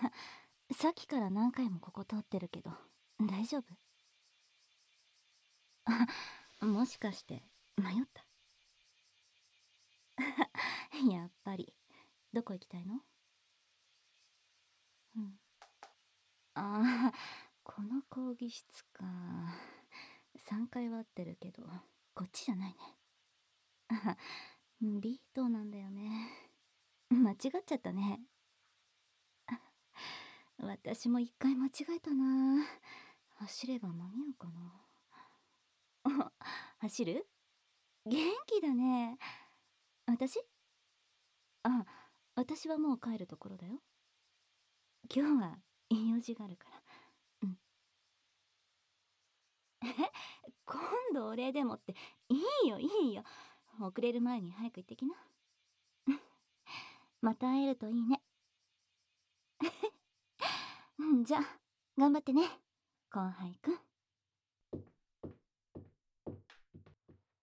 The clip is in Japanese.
さっきから何回もここ通ってるけど、大丈夫？もしかして迷った？やっぱり。どこ行きたいの？うん。ああ、この講義室か。3階は合ってるけど、こっちじゃないね。B 棟なんだよね。間違っちゃったね。私も一回間違えたな。走れば間に合うかな。走る？元気だね。私？あ、私はもう帰るところだよ。今日は用事があるから。うん。今度お礼でもって、いいよいいよ。遅れる前に早く行ってきな。また会えるといいね。じゃあ頑張ってね、後輩くん。